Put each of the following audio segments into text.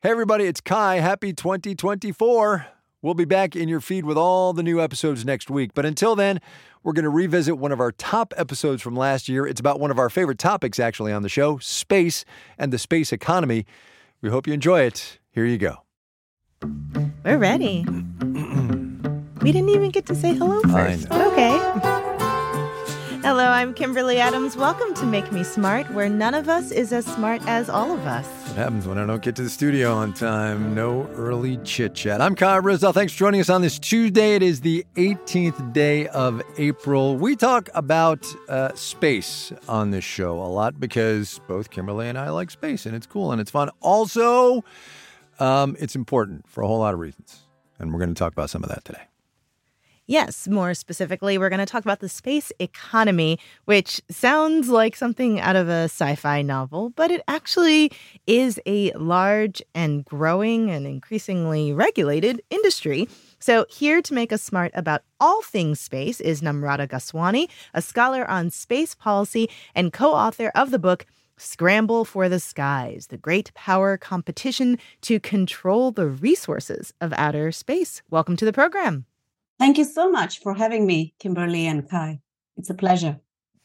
Hey, everybody, it's Kai. Happy 2024. We'll be back in your feed with all the new episodes next week. But until then, we're going to revisit one of our top episodes from last year. It's about one of our favorite topics, actually, on the show, space and the space economy. We hope you enjoy it. Here you go. We're ready. We didn't even get to say hello first. Okay. Hello, I'm Kimberly Adams. Welcome to Make Me Smart, where none of us is as smart as all of us. What happens when I don't get to the studio on time? No early chit-chat. I'm Kai Ryssdal. Thanks for joining us on this Tuesday. It is the 18th day of April. We talk about space on this show a lot because both Kimberly and I like space, and it's cool and it's fun. Also, it's important for a whole lot of reasons, and we're going to talk about some of that today. Yes, more specifically, we're going to talk about the space economy, which sounds like something out of a sci-fi novel, but it actually is a large and growing and increasingly regulated industry. So here to make us smart about all things space is Namrata Goswami, a scholar on space policy and co-author of the book Scramble for the Skies, the great power competition to control the resources of outer space. Welcome to the program. Thank you so much for having me, Kimberly and Kai. It's a pleasure.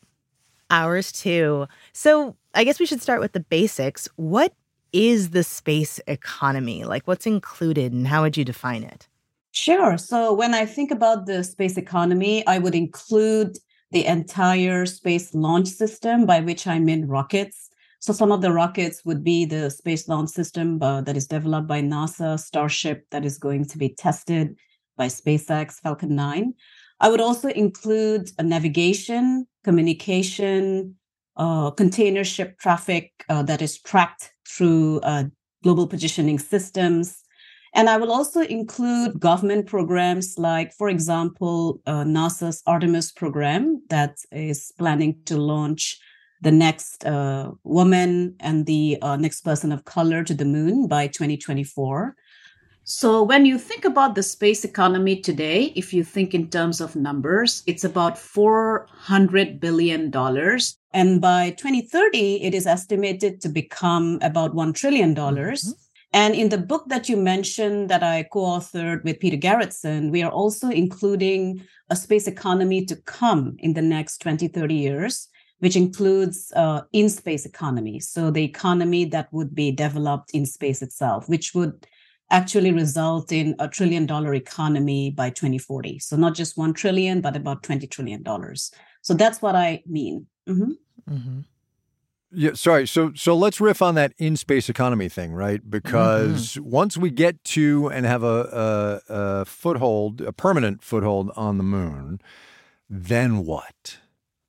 Ours too. So I guess we should start with the basics. What is the space economy? Like, what's included and how would you define it? Sure. So when I think about the space economy, I would include the entire space launch system, by which I mean rockets. So some of the rockets would be the Space Launch System that is developed by NASA, Starship, that is going to be tested by SpaceX, Falcon 9. I would also include a navigation, communication, container ship traffic that is tracked through global positioning systems. And I will also include government programs like, for example, NASA's Artemis program that is planning to launch the next woman and the next person of color to the moon by 2024. So when you think about the space economy today, if you think in terms of numbers, it's about $400 billion. And by 2030, it is estimated to become about $1 trillion. Mm-hmm. And in the book that you mentioned that I co-authored with Peter Garretson, we are also including a space economy to come in the next 20, 30 years, which includes in-space economy. So the economy that would be developed in space itself, which would actually result in $1 trillion economy by 2040. So not just 1 trillion, but about $20 trillion. So that's what I mean. Mm-hmm. Mm-hmm. Yeah, sorry. So let's riff on that in-space economy thing, right? Because once we get to and have a foothold, a permanent foothold on the moon, then what?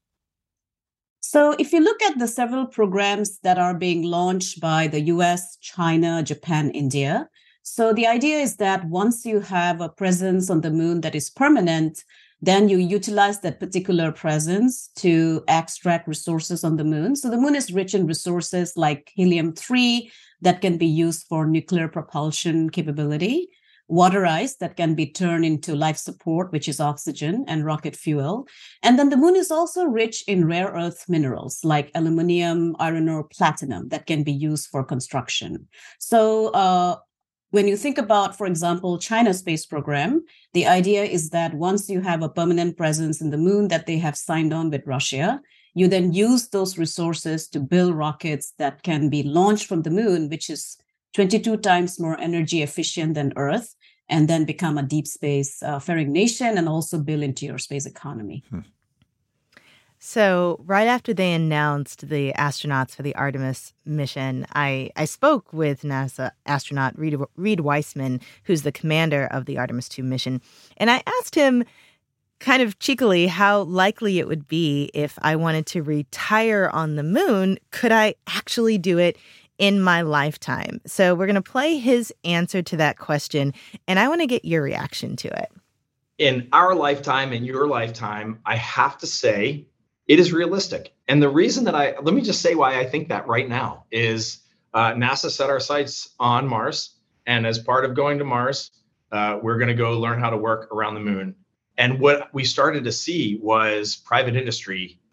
So if you look at the several programs that are being launched by the US, China, Japan, India, so the idea is that once you have a presence on the moon that is permanent, then you utilize that particular presence to extract resources on the moon. So the moon is rich in resources like helium-3 that can be used for nuclear propulsion capability, water ice that can be turned into life support, which is oxygen and rocket fuel. And then the moon is also rich in rare earth minerals like aluminum, iron ore, platinum that can be used for construction. So when you think about, for example, China's space program, the idea is that once you have a permanent presence in the moon that they have signed on with Russia, you then use those resources to build rockets that can be launched from the moon, which is 22 times more energy efficient than Earth, and then become a deep space faring nation and also build into your space economy. So right after they announced the astronauts for the Artemis mission, I spoke with NASA astronaut Reid Wiseman, who's the commander of the Artemis 2 mission. And I asked him kind of cheekily how likely it would be if I wanted to retire on the moon. Could I actually do it in my lifetime? So we're going to play his answer to that question, and I want to get your reaction to it. In our lifetime, in your lifetime, I have to say, it is realistic. And the reason that let me just say why I think that right now is NASA set our sights on Mars. And as part of going to Mars, we're going to go learn how to work around the moon. And what we started to see was private industry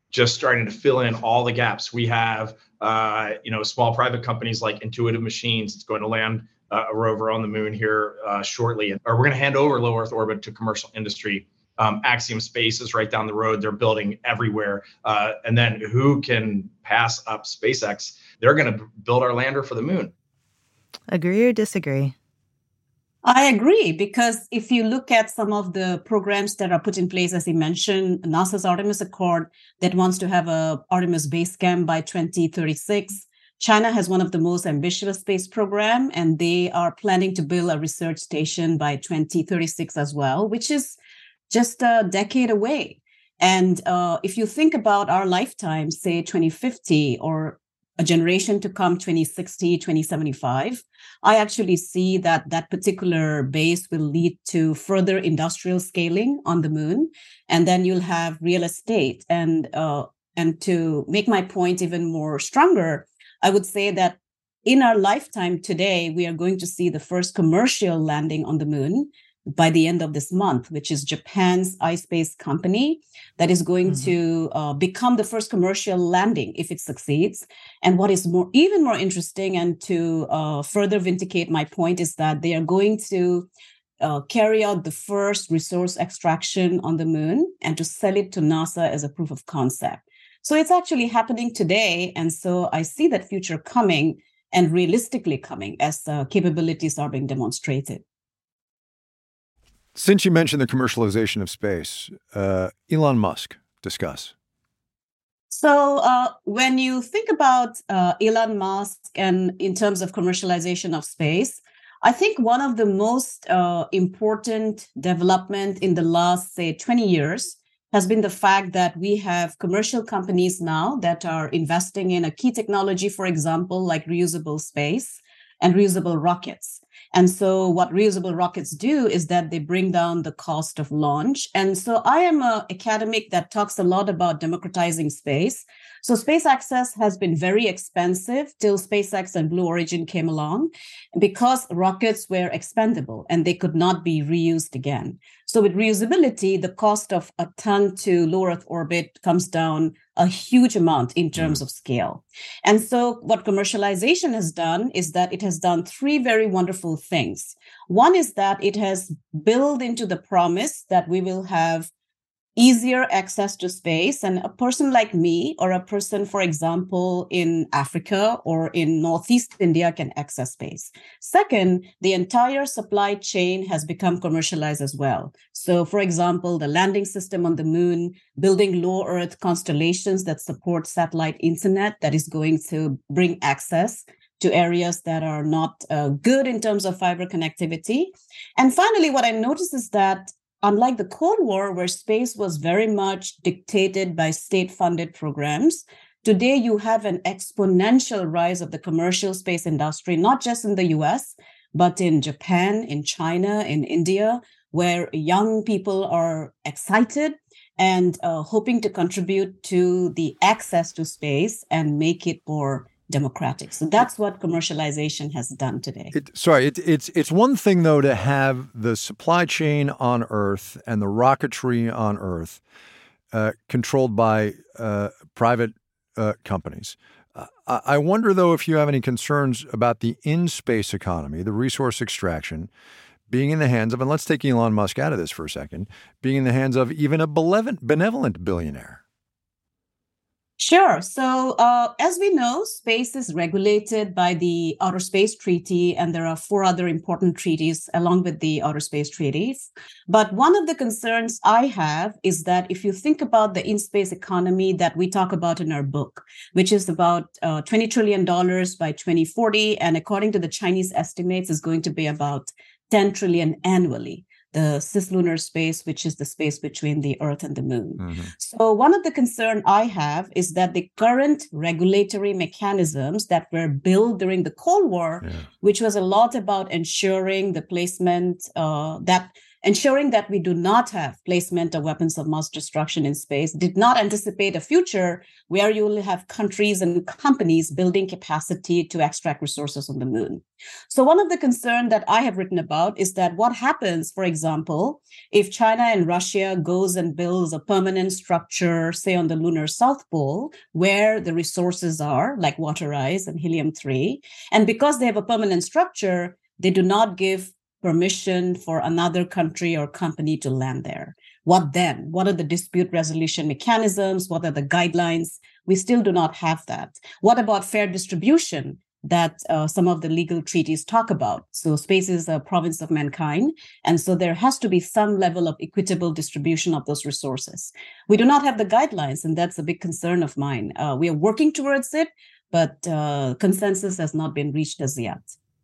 just starting to fill in all the gaps. We have, small private companies like Intuitive Machines. It's going to land a rover on the moon here shortly. Or we're going to hand over low Earth orbit to commercial industry. Axiom Space is right down the road. They're building everywhere. And then who can pass up SpaceX? They're going to build our lander for the moon. Agree or disagree? I agree, because if you look at some of the programs that are put in place, as you mentioned, NASA's Artemis Accord that wants to have a Artemis base camp by 2036. China has one of the most ambitious space program, and they are planning to build a research station by 2036 as well, which is just a decade away. And if you think about our lifetime, say 2050 or a generation to come, 2060, 2075, I actually see that that particular base will lead to further industrial scaling on the moon. And then you'll have real estate. And to make my point even more stronger, I would say that in our lifetime today, we are going to see the first commercial landing on the moon by the end of this month, which is Japan's iSpace company that is going to become the first commercial landing if it succeeds. And what is even more interesting, and to further vindicate my point, is that they are going to carry out the first resource extraction on the moon and to sell it to NASA as a proof of concept. So it's actually happening today. And so I see that future coming, and realistically coming, as capabilities are being demonstrated. Since you mentioned the commercialization of space, Elon Musk, discuss. So when you think about Elon Musk and in terms of commercialization of space, I think one of the most important development in the last, say, 20 years has been the fact that we have commercial companies now that are investing in a key technology, for example, like reusable space and reusable rockets. And so what reusable rockets do is that they bring down the cost of launch. And so I am an academic that talks a lot about democratizing space. So space access has been very expensive till SpaceX and Blue Origin came along, because rockets were expendable and they could not be reused again. So with reusability, the cost of a ton to low Earth orbit comes down a huge amount in terms of scale. And so what commercialization has done is that it has done three very wonderful things. One is that it has built into the promise that we will have easier access to space. And a person like me, or a person, for example, in Africa or in Northeast India, can access space. Second, the entire supply chain has become commercialized as well. So, for example, the landing system on the moon, building low Earth constellations that support satellite internet that is going to bring access to areas that are not good in terms of fiber connectivity. And finally, what I noticed is that unlike the Cold War, where space was very much dictated by state-funded programs, today you have an exponential rise of the commercial space industry, not just in the US, but in Japan, in China, in India, where young people are excited and hoping to contribute to the access to space and make it more democratic. So that's what commercialization has done today. It's one thing, though, to have the supply chain on Earth and the rocketry on Earth controlled by private companies. I wonder, though, if you have any concerns about the in-space economy, the resource extraction, being in the hands of, and let's take Elon Musk out of this for a second, being in the hands of even a benevolent billionaire. Sure. So as we know, space is regulated by the Outer Space Treaty, and there are 4 other important treaties along with the Outer Space Treaties. But one of the concerns I have is that if you think about the in-space economy that we talk about in our book, which is about $20 trillion by 2040, and according to the Chinese estimates, is going to be about 10 trillion annually. The cislunar space, which is the space between the Earth and the Moon. Mm-hmm. So one of the concerns I have is that the current regulatory mechanisms that were built during the Cold War, which was a lot about ensuring the placement that ensuring that we do not have placement of weapons of mass destruction in space, did not anticipate a future where you will have countries and companies building capacity to extract resources on the moon. So one of the concerns that I have written about is that what happens, for example, if China and Russia goes and builds a permanent structure, say on the lunar South Pole, where the resources are, like water ice and helium-3, and because they have a permanent structure, they do not give permission for another country or company to land there. What then? What are the dispute resolution mechanisms? What are the guidelines? We still do not have that. What about fair distribution that some of the legal treaties talk about? So space is a province of mankind. And so there has to be some level of equitable distribution of those resources. We do not have the guidelines, and that's a big concern of mine. We are working towards it, but consensus has not been reached as yet.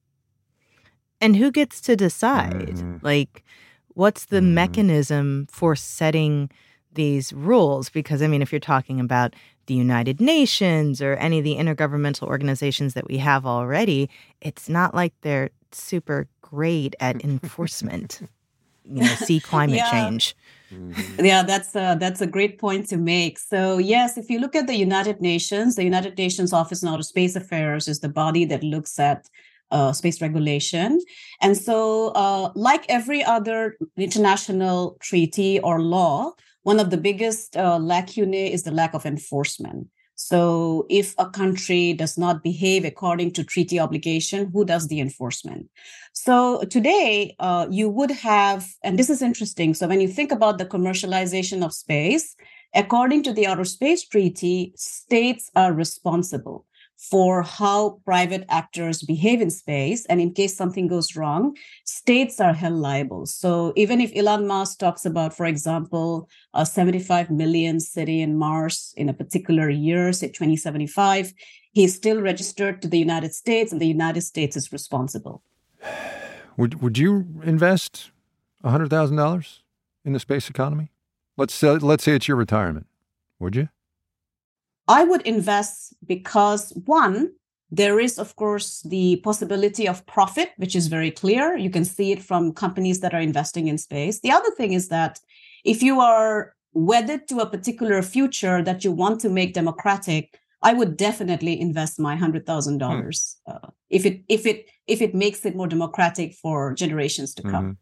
And who gets to decide? Like, what's the mechanism for setting these rules? Because, I mean, if you're talking about the United Nations or any of the intergovernmental organizations that we have already, it's not like they're super great at enforcement. See climate change. Yeah, that's a great point to make. So, yes, if you look at the United Nations Office on Outer Space Affairs is the body that looks at space regulation. And so like every other international treaty or law, one of the biggest lacunae is the lack of enforcement. So if a country does not behave according to treaty obligation, who does the enforcement? So today you would have, and this is interesting, so when you think about the commercialization of space, according to the Outer Space Treaty, states are responsible for how private actors behave in space. And in case something goes wrong, states are held liable. So even if Elon Musk talks about, for example, a 75 million city in Mars in a particular year, say 2075, he's still registered to the United States, and the United States is responsible. Would you invest $100,000 in the space economy? Let's say it's your retirement. Would you? I would invest because, one, there is, of course, the possibility of profit, which is very clear. You can see it from companies that are investing in space. The other thing is that if you are wedded to a particular future that you want to make democratic, I would definitely invest my $100,000 if it makes it more democratic for generations to come.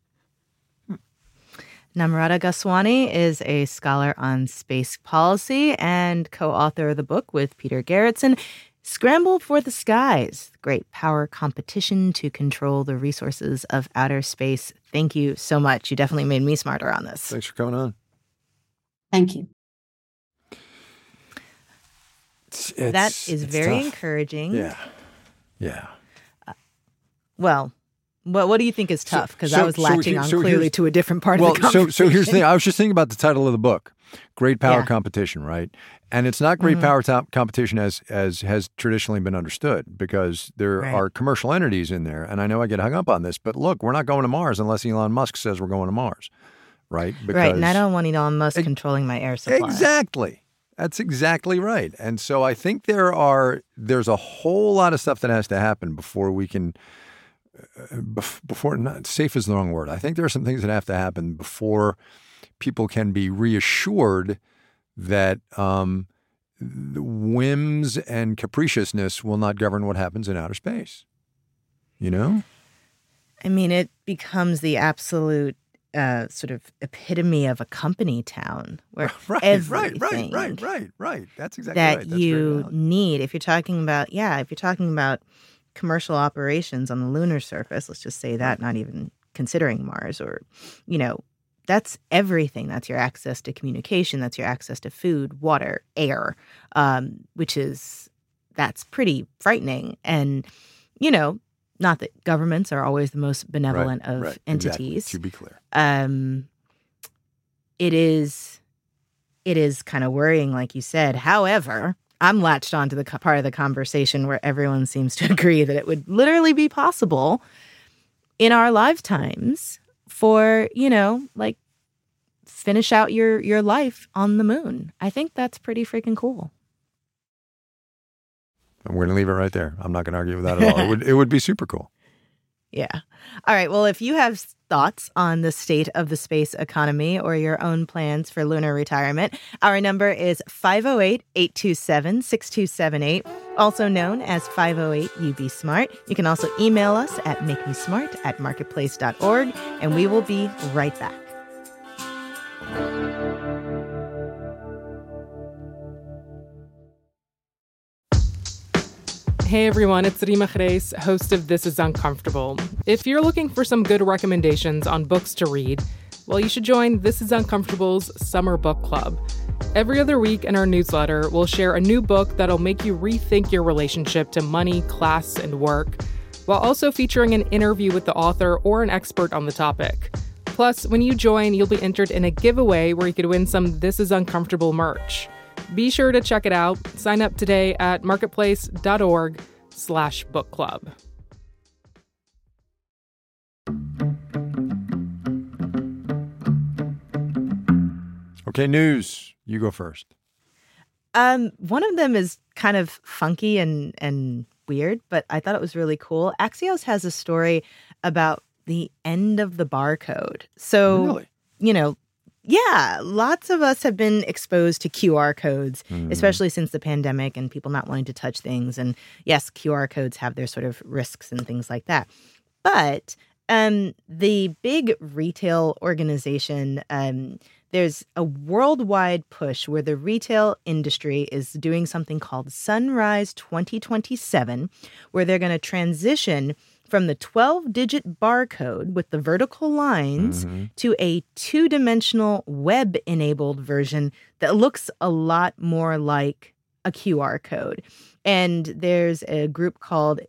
Namrata Goswami is a scholar on space policy and co-author of the book with Peter Garretson, Scramble for the Skies, Great Power Competition to Control the Resources of Outer Space. Thank you so much. You definitely made me smarter on this. Thanks for coming on. Thank you. That is very tough. Encouraging. Yeah. What do you think is tough? Because I was latching on clearly to a different part of the conversation. So here's the thing. I was just thinking about the title of the book, Great Power Competition, right? And it's not great power competition as has traditionally been understood, because there are commercial entities in there. And I know I get hung up on this, but look, we're not going to Mars unless Elon Musk says we're going to Mars, right? Right, and I don't want Elon Musk controlling my air supply. Exactly. That's exactly right. And so I think there's a whole lot of stuff that has to happen before we can not safe is the wrong word. I think there are some things that have to happen before people can be reassured that the whims and capriciousness will not govern what happens in outer space. You know? I mean, it becomes the absolute sort of epitome of a company town where everything right. That's exactly that right. you need. If you're talking about commercial operations on the lunar surface, let's just say that, not even considering Mars, or, that's everything. That's your access to communication. That's your access to food, water, air, that's pretty frightening. And, not that governments are always the most benevolent of entities. Exactly. To be clear. It is kind of worrying, like you said. However, I'm latched on to the part of the conversation where everyone seems to agree that it would literally be possible in our lifetimes for, finish out your life on the moon. I think that's pretty freaking cool. And we're going to leave it right there. I'm not going to argue with that at all. It would be super cool. Yeah. All right. Well, if you have thoughts on the state of the space economy or your own plans for lunar retirement, our number is 508-827-6278, also known as 508-UB-SMART. You can also email us at makemesmart@marketplace.org, and we will be right back. Hey everyone, it's Rima Khreis, host of This Is Uncomfortable. If you're looking for some good recommendations on books to read, well, you should join This Is Uncomfortable's Summer Book Club. Every other week in our newsletter, we'll share a new book that'll make you rethink your relationship to money, class, and work, while also featuring an interview with the author or an expert on the topic. Plus, when you join, you'll be entered in a giveaway where you could win some This Is Uncomfortable merch. Be sure to check it out. Sign up today at marketplace.org/book club. Okay, news. You go first. One of them is kind of funky and weird, but I thought it was really cool. Axios has a story about the end of the barcode. So, Really? Yeah, lots of us have been exposed to QR codes, especially since the pandemic and people not wanting to touch things. And yes, QR codes have their sort of risks and things like that. But the big retail organization, there's a worldwide push where the retail industry is doing something called Sunrise 2027, where they're going to transition from the 12-digit barcode with the vertical lines to a two-dimensional web-enabled version that looks a lot more like a QR code. And there's a group called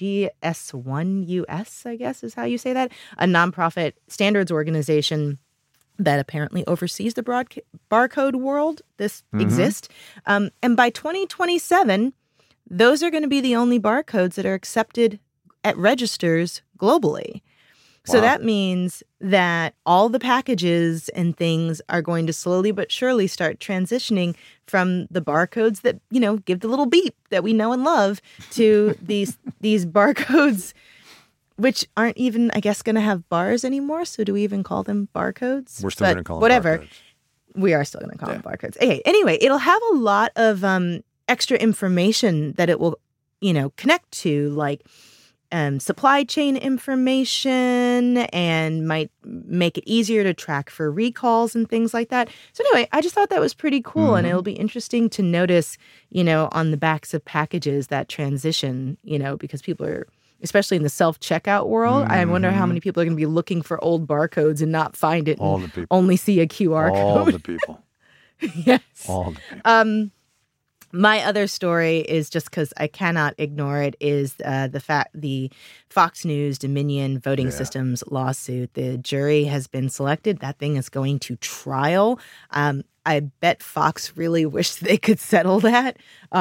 GS1US, I guess is how you say that, a nonprofit standards organization that apparently oversees the barcode world. This exists. And by 2027, those are going to be the only barcodes that are accepted at registers globally. So that means that all the packages and things are going to slowly but surely start transitioning from the barcodes that, give the little beep that we know and love to these barcodes, which aren't even, I guess, going to have bars anymore. So do we even call them barcodes? We're still going to call them whatever. barcodes. We are still going to call them barcodes. Okay. Anyway, it'll have a lot of extra information that it will, connect to, like supply chain information, and might make it easier to track for recalls and things like that. So anyway, I just thought that was pretty cool. And it'll be interesting to notice, on the backs of packages that transition, because people are, especially in the self-checkout world, I wonder how many people are going to be looking for old barcodes and not find it. All the people. Only see a QR code. All the people. Yes. All the people. My other story is, just because I cannot ignore it, is the Fox News Dominion voting systems lawsuit. The jury has been selected. That thing is going to trial. I bet Fox really wished they could settle that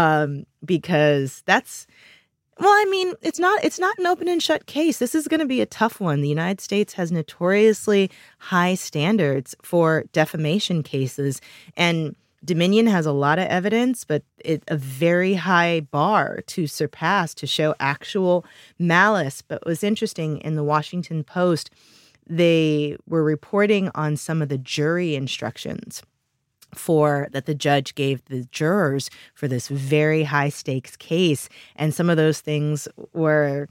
because that's, it's not an open and shut case. This is going to be a tough one. The United States has notoriously high standards for defamation cases, and Dominion has a lot of evidence, but a very high bar to surpass to show actual malice. But it was interesting, in the Washington Post, they were reporting on some of the jury instructions that the judge gave the jurors for this very high stakes case. And some of those things were,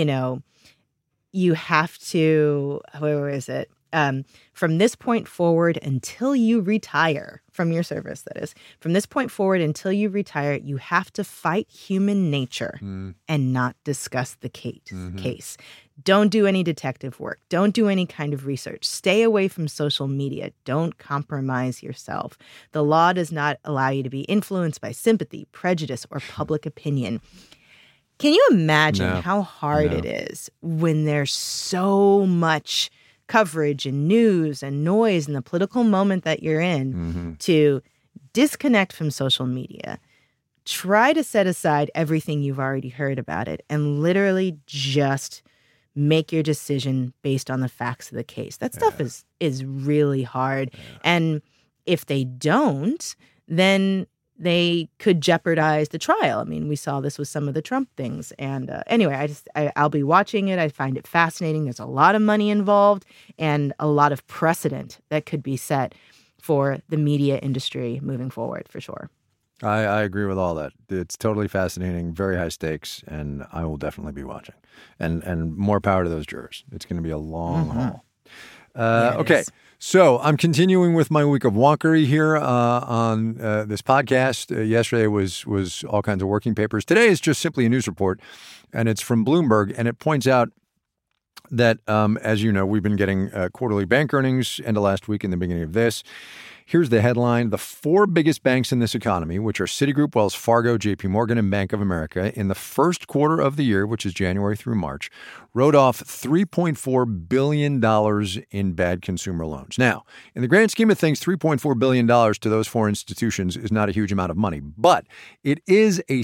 you have to, where is it? From this point forward until you retire from your service, that is, from this point forward until you retire, you have to fight human nature and not discuss the case. Don't do any detective work. Don't do any kind of research. Stay away from social media. Don't compromise yourself. The law does not allow you to be influenced by sympathy, prejudice, or public opinion. Can you imagine how hard it is when there's so much coverage and news and noise in the political moment that you're in to disconnect from social media, try to set aside everything you've already heard about it, and literally just make your decision based on the facts of the case? That stuff is really hard. And if they don't, then they could jeopardize the trial. I mean, we saw this with some of the Trump things. And anyway, I'll be watching it. I find it fascinating. There's a lot of money involved and a lot of precedent that could be set for the media industry moving forward, for sure. I agree with all that. It's totally fascinating, very high stakes, and I will definitely be watching. And more power to those jurors. It's going to be a long haul. Okay, so I'm continuing with my week of wonkery here on this podcast. Yesterday was all kinds of working papers. Today is just simply a news report, and it's from Bloomberg, and it points out that, as you know, we've been getting quarterly bank earnings end of last week and the beginning of this. Here's the headline. The four biggest banks in this economy, which are Citigroup, Wells Fargo, JP Morgan, and Bank of America, in the first quarter of the year, which is January through March, wrote off $3.4 billion in bad consumer loans. Now, in the grand scheme of things, $3.4 billion to those four institutions is not a huge amount of money, but it is a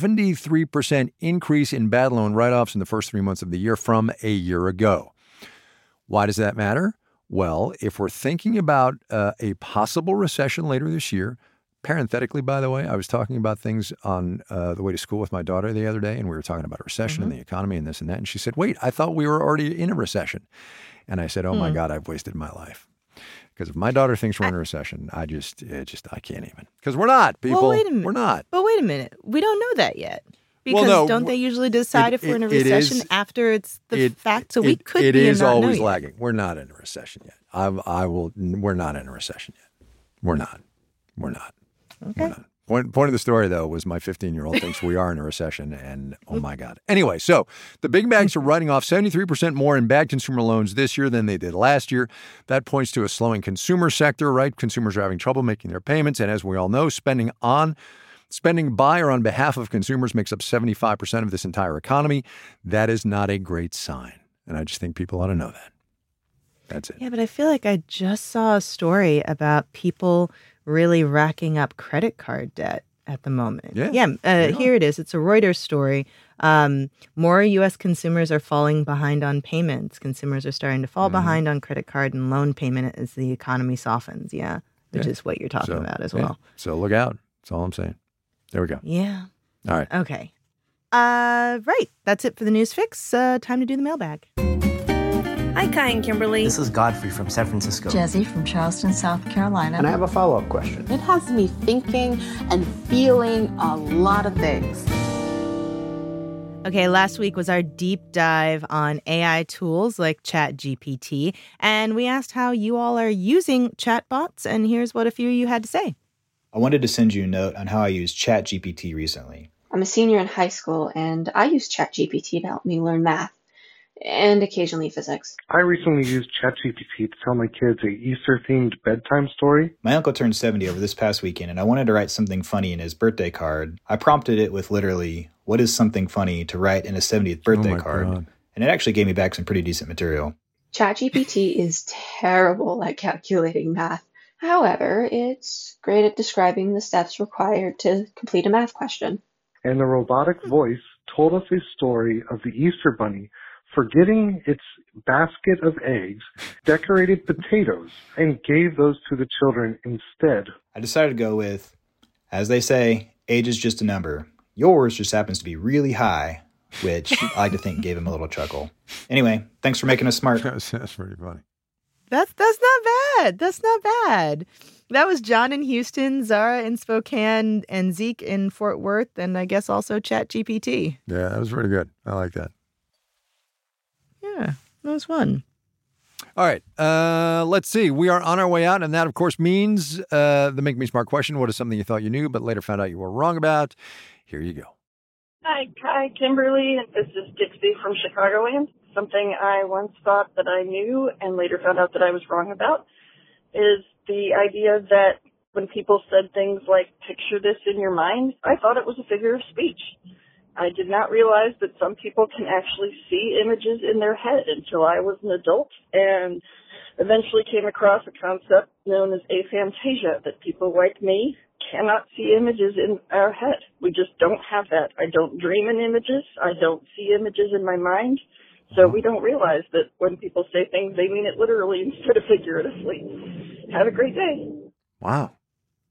73% increase in bad loan write-offs in the first 3 months of the year from a year ago. Why does that matter? Well, if we're thinking about a possible recession later this year, parenthetically, by the way, I was talking about things on the way to school with my daughter the other day, and we were talking about a recession and the economy and this and that. And she said, wait, I thought we were already in a recession. And I said, oh, my God, I've wasted my life. Because if my daughter thinks we're in a recession, I can't even. Because we're not, people. Well, wait a minute. We're not. But wait a minute. We don't know that yet. Because don't they usually decide if we're in a recession after it's the fact? So we could be in. It is always lagging. We're not in a recession yet. We're not in a recession yet. We're not. Okay. We're not. Point of the story, though, was my 15-year-old thinks we are in a recession, and oh my God. Anyway, so the big banks are writing off 73% more in bad consumer loans this year than they did last year. That points to a slowing consumer sector, right? Consumers are having trouble making their payments, and as we all know, spending by or on behalf of consumers makes up 75% of this entire economy. That is not a great sign. And I just think people ought to know that. That's it. Yeah, but I feel like I just saw a story about people really racking up credit card debt at the moment. Yeah. Here it is. It's a Reuters story. More U.S. consumers are falling behind on payments. Consumers are starting to fall behind on credit card and loan payment as the economy softens. Yeah, which is what you're talking about as well. So look out. That's all I'm saying. There we go. Yeah. All right. Okay. Right. That's it for the news fix. Time to do the mailbag. Hi, Kai and Kimberly. This is Godfrey from San Francisco. Jesse from Charleston, South Carolina. And I have a follow-up question. It has me thinking and feeling a lot of things. Okay, last week was our deep dive on AI tools like ChatGPT, and we asked how you all are using chatbots, and here's what a few of you had to say. I wanted to send you a note on how I used ChatGPT recently. I'm a senior in high school, and I use ChatGPT to help me learn math and occasionally physics. I recently used ChatGPT to tell my kids a Easter-themed bedtime story. My uncle turned 70 over this past weekend, and I wanted to write something funny in his birthday card. I prompted it with literally, what is something funny to write in a 70th birthday card? God. And it actually gave me back some pretty decent material. ChatGPT is terrible at calculating math. However, it's great at describing the steps required to complete a math question. And the robotic voice told us a story of the Easter Bunny forgetting its basket of eggs, decorated potatoes, and gave those to the children instead. I decided to go with, as they say, age is just a number. Yours just happens to be really high, which I like to think gave him a little chuckle. Anyway, thanks for making us smart. That's pretty funny. That's not bad. That's not bad. That was John in Houston, Zara in Spokane, and Zeke in Fort Worth, and I guess also ChatGPT. Yeah, that was pretty good. I like that. Yeah, that was fun. All right, let's see. We are on our way out, and that, of course, means the Make Me Smart question. What is something you thought you knew, but later found out you were wrong about? Here you go. Hi, Kai, Kimberly. This is Dixie from Chicagoland. Something I once thought that I knew and later found out that I was wrong about is the idea that when people said things like, picture this in your mind, I thought it was a figure of speech. I did not realize that some people can actually see images in their head until I was an adult and eventually came across a concept known as aphantasia, that people like me cannot see images in our head. We just don't have that. I don't dream in images. I don't see images in my mind. So we don't realize that when people say things, they mean it literally instead of figuratively. Have a great day. Wow.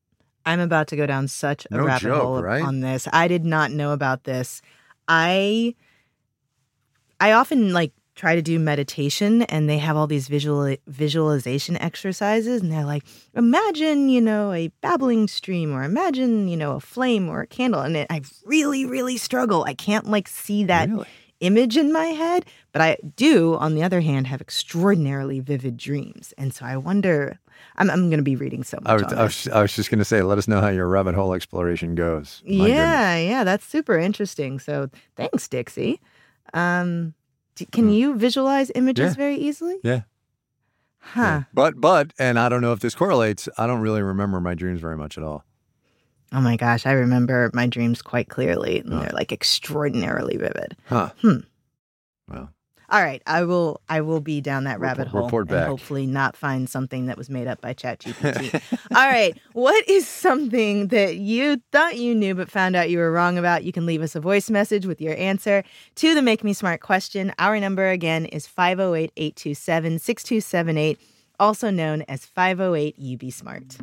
I'm about to go down such a No rabbit joke, hole right? on this. I did not know about this. I often try to do meditation, and they have all these visualization exercises, and they're like, imagine, a babbling stream, or imagine, a flame or a candle. And I really, really struggle. I can't see that image in my head, but I do, on the other hand, have extraordinarily vivid dreams. And so I wonder, I'm going to be reading so much on this. I was just going to say, let us know how your rabbit hole exploration goes. Yeah, that's super interesting. So thanks, Dixie. Can you visualize images very easily? Yeah. Huh. Yeah. But, and I don't know if this correlates, I don't really remember my dreams very much at all. Oh my gosh, I remember my dreams quite clearly. And they're extraordinarily vivid. Huh. Well. All right, I will be down that rabbit hole report and back. hopefully not find something that was made up by ChatGPT. All right, what is something that you thought you knew but found out you were wrong about? You can leave us a voice message with your answer to the Make Me Smart question. Our number again is 508-827-6278, also known as 508-UB-SMART.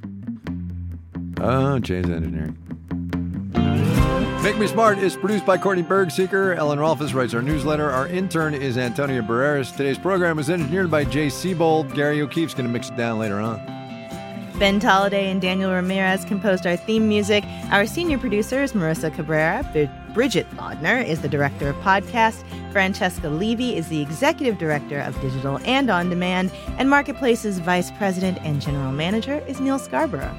Oh, Jay's Engineering. Make Me Smart is produced by Courtney Bergseeker. Ellen Rolfes writes our newsletter. Our intern is Antonia Barreras. Today's program was engineered by Jay Siebold. Gary O'Keefe's going to mix it down later on. Ben Tolliday and Daniel Ramirez composed our theme music. Our senior producer is Marissa Cabrera. Bridget Bodner is the director of podcast. Francesca Levy is the executive director of digital and on demand. And Marketplace's vice president and general manager is Neil Scarborough.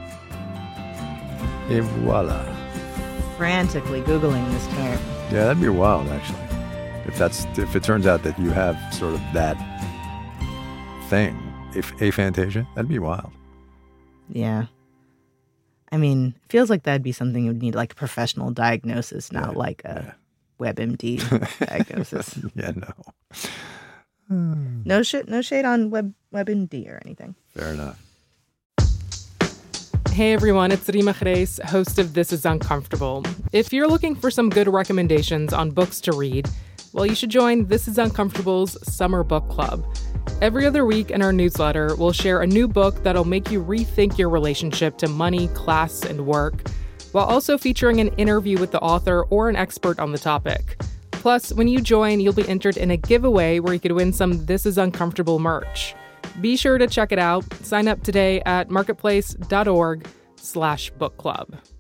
Et voila. Frantically Googling this term. Yeah, that'd be wild, actually. If it turns out that you have sort of that thing, aphantasia, that'd be wild. Yeah. I mean, it feels like that'd be something you would need a professional diagnosis, not a WebMD diagnosis. Yeah, no. No shade on WebMD or anything. Fair enough. Hey everyone, it's Rima Reis, host of This Is Uncomfortable. If you're looking for some good recommendations on books to read, well, you should join This Is Uncomfortable's Summer Book Club. Every other week in our newsletter, we'll share a new book that'll make you rethink your relationship to money, class, and work, while also featuring an interview with the author or an expert on the topic. Plus, when you join, you'll be entered in a giveaway where you could win some This Is Uncomfortable merch. Be sure to check it out. Sign up today at marketplace.org/book club.